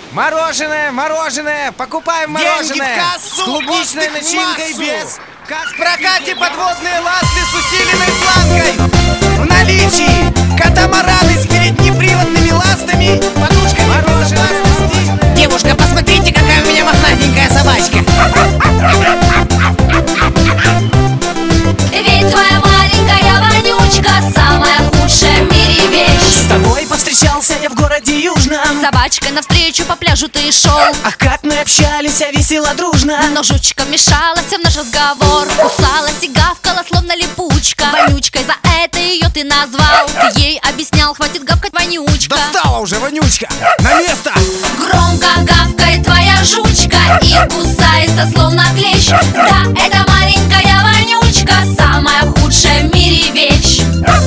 Мороженое, мороженое, покупаем Деньги мороженое. в кассу, с клубничной отдых в начинкой массу. без. В прокате подводные ласты с усиленной планкой. В наличии катамараны с переднеприводными ластами, подушками безопасности. Девушка, посмотрите, какая у меня мохнатенькая собачка. Ведь твоя маленькая вонючка самая худшая в мире вещь. С тобой повстречался я в городе Южном. Собачкой навстречу по пляжу ты шел, Ах, как мы общались, а весело, дружно. но жучка вмешалась в наш разговор. Кусалась и гавкала, словно липучка. Вонючкой за это ее ты назвал. Ты ей объяснял, хватит гавкать, вонючка. Достала уже, вонючка! На место! Громко гавкает твоя жучка и кусается, словно клещ. Да, это маленькая вонючка, самая худшая в мире вещь.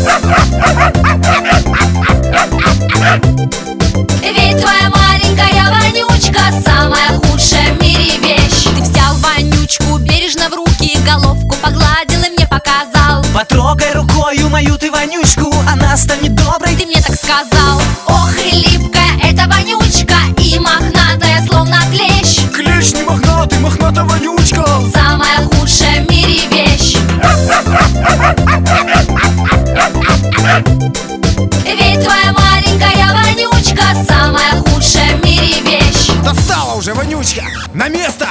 Ведь твоя маленькая вонючка самая худшая в мире вещь. Ты взял вонючку бережно в руки, головку погладил и мне показал. Потрогай рукою мою ты вонючку, она станет доброй. Ты мне так сказал. Ох и липкая эта вонючка, и мохнатая, словно клещ. Клещ не мохнатый, мохната вонючка! Самая худшая в мире вещь. Ведь твоя маленькая вонючка самая худшая в мире вещь. Достала уже, вонючка! На место!